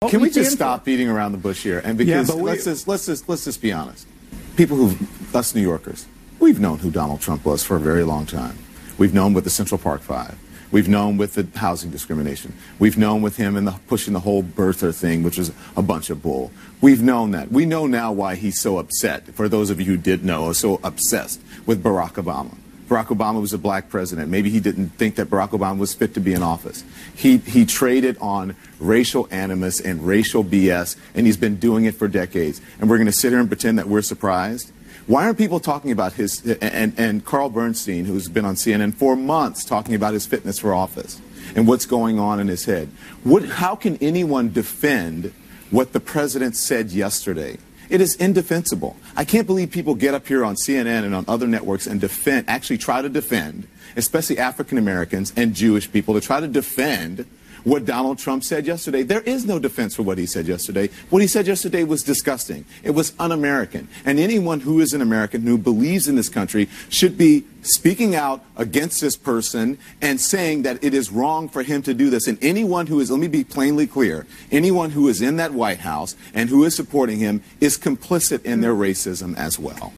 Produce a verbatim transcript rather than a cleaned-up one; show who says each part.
Speaker 1: Oh,
Speaker 2: Can we
Speaker 1: we
Speaker 2: just
Speaker 1: can-
Speaker 2: stop beating around the bush here? And because
Speaker 1: Yeah, but we-
Speaker 2: let's just let's just let's just be honest. People who us New Yorkers, we've known who Donald Trump was for a very long time. We've known with the Central Park Five. We've known with the housing discrimination. We've known with him and the pushing the whole birther thing, which is a bunch of bull. We've known that. We know now why he's so upset. For those of you who did know, so obsessed with Barack Obama. Barack Obama was a black president. Maybe he didn't think that Barack Obama was fit to be in office. He, he traded on racial animus and racial B S, and he's been doing it for decades. And we're going to sit here and pretend that we're surprised? Why aren't people talking about his, and, and Carl Bernstein, who's been on C N N for months, talking about his fitness for office and what's going on in his head? What, how can anyone defend what the president said yesterday? It is indefensible. I can't believe people get up here on C N N and on other networks and defend, actually try to defend, especially African Americans and Jewish people, to try to defend what Donald Trump said yesterday. There is no defense for what he said yesterday. What he said yesterday was disgusting. It was un-American. And anyone who is an American, who believes in this country, should be speaking out against this person and saying that it is wrong for him to do this. And anyone who is, let me be plainly clear, anyone who is in that White House and who is supporting him is complicit in their racism as well.